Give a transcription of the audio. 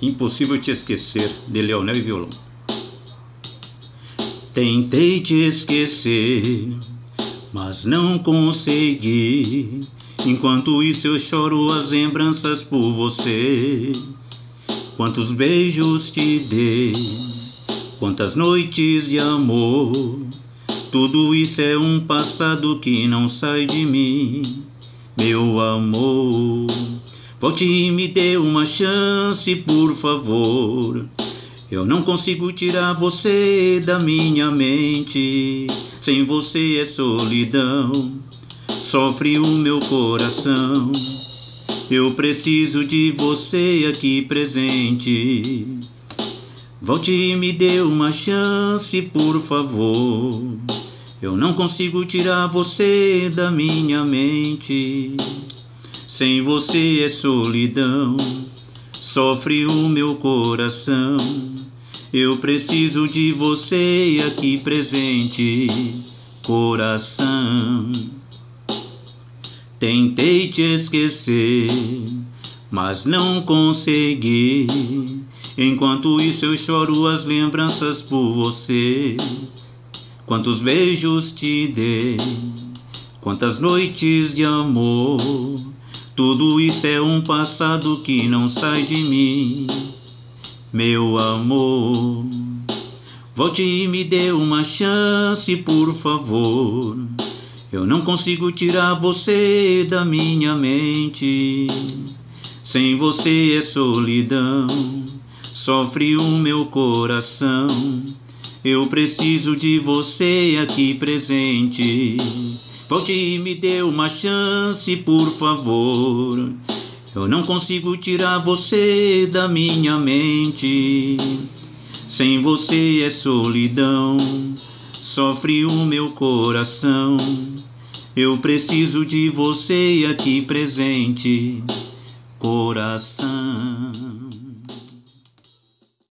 Impossível Te Esquecer, de Leonel e Violão. Tentei te esquecer, mas não consegui. Enquanto isso eu choro as lembranças por você. Quantos beijos te dei, quantas noites de amor. Tudo isso é um passado que não sai de mim, meu amor. Volte e me dê uma chance, por favor. Eu não consigo tirar você da minha mente. Sem você é solidão, sofre o meu coração. Eu preciso de você aqui presente. Volte e me dê uma chance, por favor. Eu não consigo tirar você da minha mente. Sem você é solidão, sofre o meu coração. Eu preciso de você aqui presente, coração. Tentei te esquecer, mas não consegui. Enquanto isso eu choro as lembranças por você. Quantos beijos te dei, quantas noites de amor. Tudo isso é um passado que não sai de mim, meu amor. Volte e me dê uma chance, por favor. Eu não consigo tirar você da minha mente. Sem você é solidão, sofre o meu coração. Eu preciso de você aqui presente. Volte e me dê uma chance, por favor. Eu não consigo tirar você da minha mente. Sem você é solidão, sofre o meu coração. Eu preciso de você aqui presente, coração.